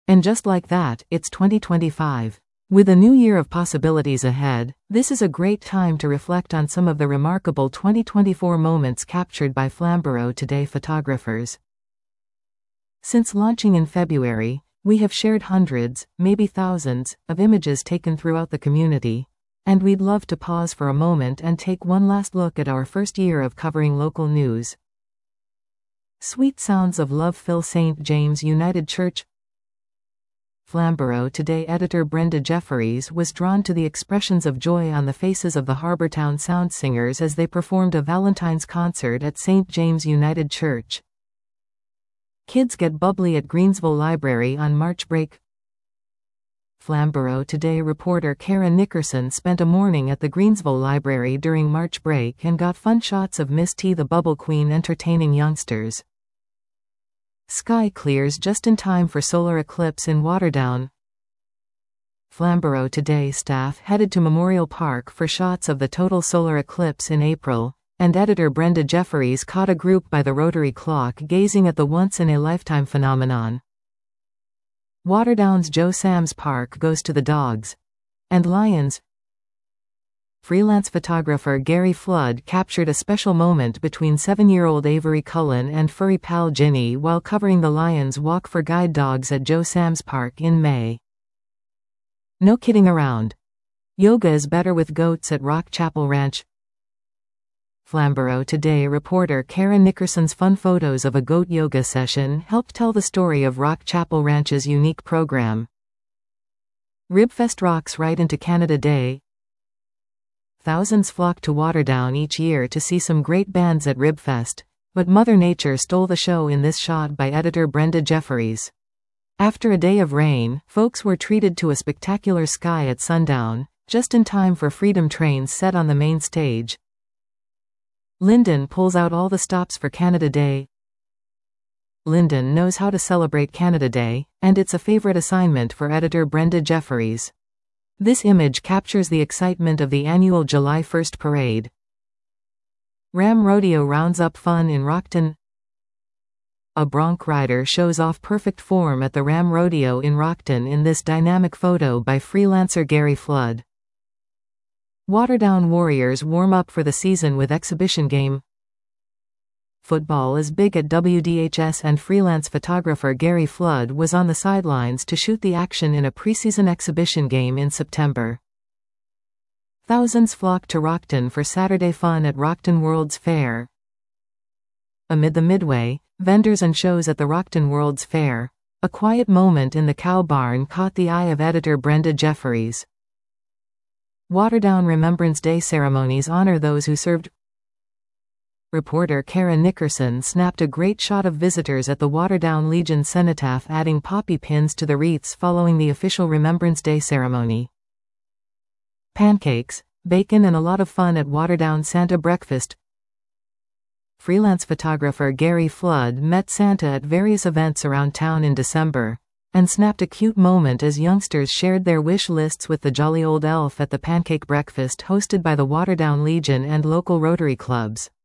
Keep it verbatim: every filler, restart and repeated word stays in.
And just like that, it's twenty twenty-five. With a new year of possibilities ahead, this is a great time to reflect on some of the remarkable twenty twenty-four moments captured by Flamborough Today photographers. Since launching in February, we have shared hundreds, maybe thousands, of images taken throughout the community, and we'd love to pause for a moment and take one last look at our first year of covering local news. Sweet sounds of love fill Saint James United Church. Flamborough Today editor Brenda Jefferies was drawn to the expressions of joy on the faces of the Harbortown Sound Singers as they performed a Valentine's concert at Saint James United Church. Kids get bubbly at Greensville Library on March break. Flamborough Today reporter Kara Nickerson spent a morning at the Greensville Library during March break and got fun shots of Miss T the Bubble Queen entertaining youngsters. Sky clears just in time for solar eclipse in Waterdown. Flamborough Today staff headed to Memorial Park for shots of the total solar eclipse in April, and editor Brenda Jefferies caught a group by the rotary clock gazing at the once-in-a-lifetime phenomenon. Waterdown's Joe Sam's Park goes to the dogs. And lions. Freelance photographer Gary Flood captured a special moment between seven-year-old Avery Cullen and furry pal Ginny while covering the Lions Walk for guide dogs at Joe Sam's Park in May. No kidding around. Yoga is better with goats at Rock Chapel Ranch. Flamborough Today reporter Karen Nickerson's fun photos of a goat yoga session helped tell the story of Rock Chapel Ranch's unique program. Ribfest rocks right into Canada Day. Thousands flock to Waterdown each year to see some great bands at Ribfest, but Mother Nature stole the show in this shot by editor Brenda Jefferies. After a day of rain, folks were treated to a spectacular sky at sundown, just in time for Freedom Train's set on the main stage. Lyndon pulls out all the stops for Canada Day. Lyndon knows how to celebrate Canada Day, and it's a favorite assignment for editor Brenda Jefferies. This image captures the excitement of the annual July first parade. Ram Rodeo rounds up fun in Rockton. A bronc rider shows off perfect form at the Ram Rodeo in Rockton in this dynamic photo by freelancer Gary Flood. Waterdown Warriors warm up for the season with exhibition game. Football is big at W D H S and freelance photographer Gary Flood was on the sidelines to shoot the action in a preseason exhibition game in September. Thousands flock to Rockton for Saturday fun at Rockton World's Fair. Amid the midway, vendors and shows at the Rockton World's Fair, a quiet moment in the cow barn caught the eye of editor Brenda Jefferies. Waterdown Remembrance Day ceremonies honor those who served. Reporter Kara Nickerson snapped a great shot of visitors at the Waterdown Legion cenotaph adding poppy pins to the wreaths following the official Remembrance Day ceremony. Pancakes, bacon and a lot of fun at Waterdown Santa breakfast. Freelance photographer Gary Flood met Santa at various events around town in December, and snapped a cute moment as youngsters shared their wish lists with the jolly old elf at the pancake breakfast hosted by the Waterdown Legion and local Rotary clubs.